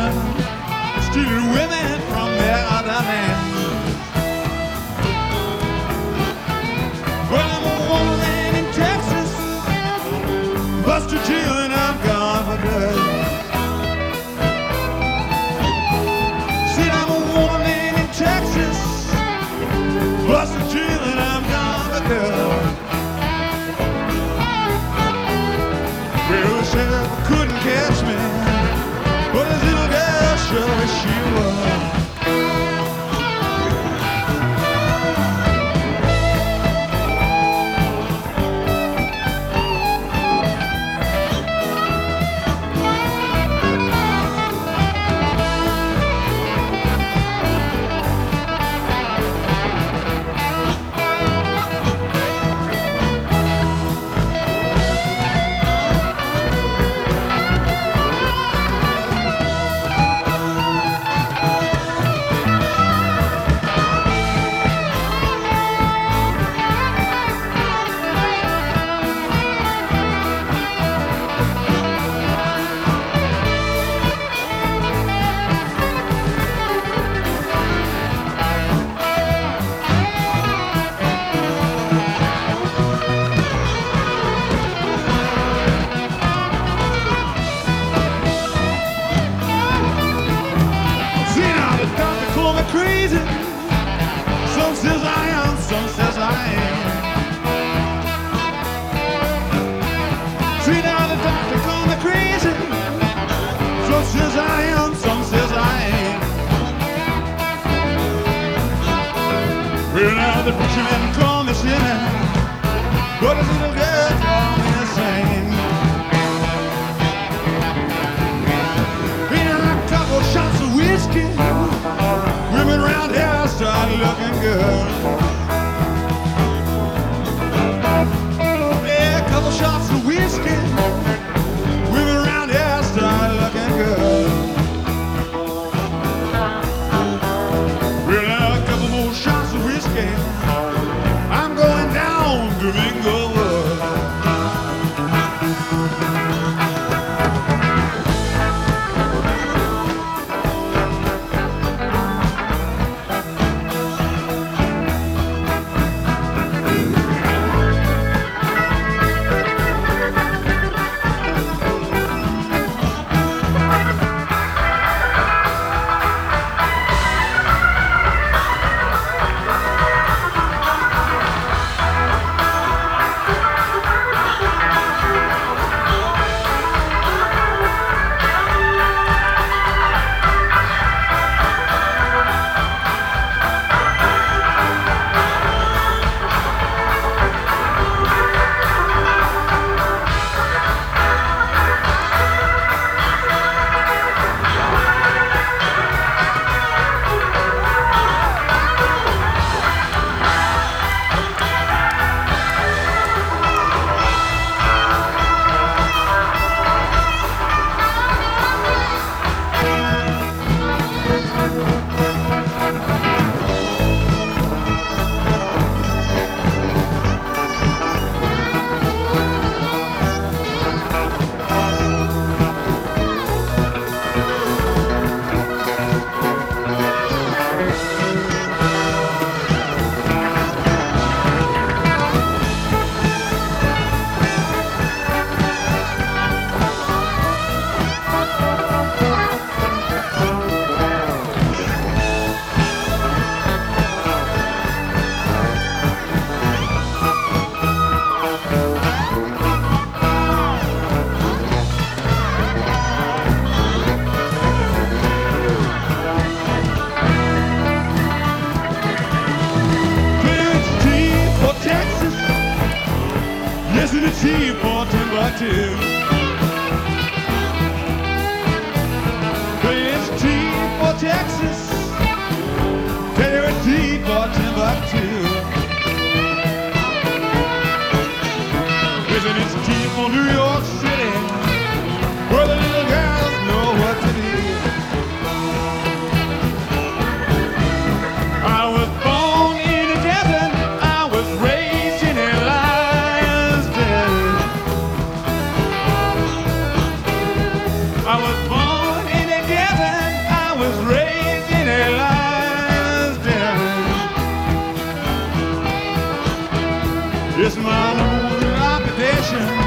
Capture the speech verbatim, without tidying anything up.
children, stealing women from their other men. Well, I'm a woman in Texas, Buster Jill, and I'm gone for good. Said I'm a woman in Texas, Buster Jill, and I'm gone for good. Well, the sheriff couldn't catch me, but his little girl sure as she was. Crazy. Some says I am, some says I am. See now the doctor call me crazy. Some says I am, some says I am. Well now the preacher man call me sinner, but his little girl call me a saint. Been a couple shots of whiskey, women around here started looking good. Yeah, a couple shots of whiskey, women around here started looking good. Well, now a couple more shots of whiskey, I'm going down Domingo Wood. Listen to T for Timbuktu. It's T for Texas. Tell you T for Timbuktu. Listen, it's T for New York City, where the little girls know what to do. I was born in a desert. I was raised in a lion's den. It's my own occupation.